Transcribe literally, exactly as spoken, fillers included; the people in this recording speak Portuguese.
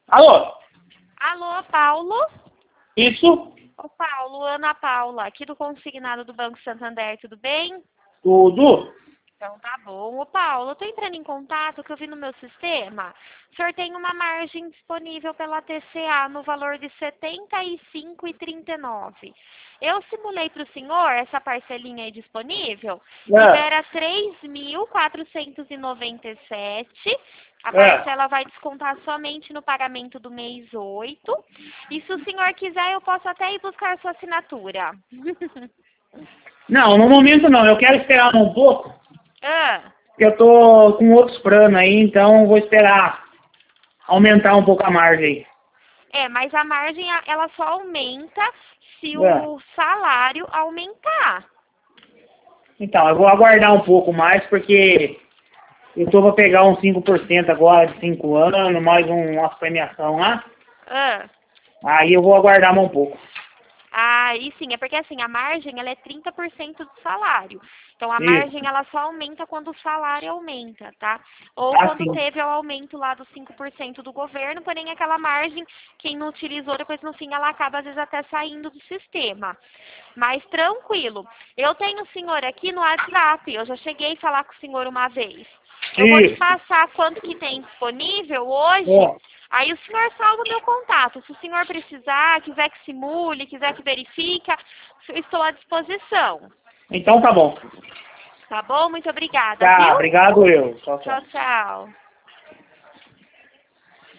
Alô? Alô, Paulo? Isso? Ô, Paulo, Ana Paula, aqui do Consignado do Banco Santander, tudo bem? Tudo? Então tá bom. Ô, Paulo, eu tô entrando em contato que eu vi no meu sistema. O senhor tem uma margem disponível pela T C A no valor de setenta e cinco reais e trinta e nove centavos. Eu simulei para o senhor essa parcelinha aí disponível. É. Libera três mil quatrocentos e noventa e sete. A É. parcela vai descontar somente no pagamento do mês oito. E se o senhor quiser, eu posso até ir buscar sua assinatura. Não, no momento não. Eu quero esperar um pouco. Ah. Porque eu tô com outros planos aí, então vou esperar aumentar um pouco a margem. É, mas a margem, a- ela só aumenta se É. o salário aumentar. Então, eu vou aguardar um pouco mais, porque eu tô para pegar uns cinco por cento agora de cinco anos, mais um, uma premiação lá. Ah. Aí eu vou aguardar mais um pouco. Ah, e sim, é porque assim, a margem ela é trinta por cento do salário. Então a Isso. margem ela só aumenta quando o salário aumenta, tá? Ou Ah, quando sim. teve o aumento lá dos cinco por cento do governo, porém aquela margem, quem não utilizou, depois no fim ela acaba às vezes até saindo do sistema. Mas tranquilo. Eu tenho o senhor aqui no WhatsApp, eu já cheguei a falar com o senhor uma vez. Eu vou te Isso. passar quanto que tem disponível hoje. É. Aí o senhor salva o meu contato. Se o senhor precisar, quiser que simule, quiser que verifique, eu estou à disposição. Então tá bom. Tá bom? Muito obrigada, Tá, viu? obrigado eu. Tchau, tchau. Tchau, tchau.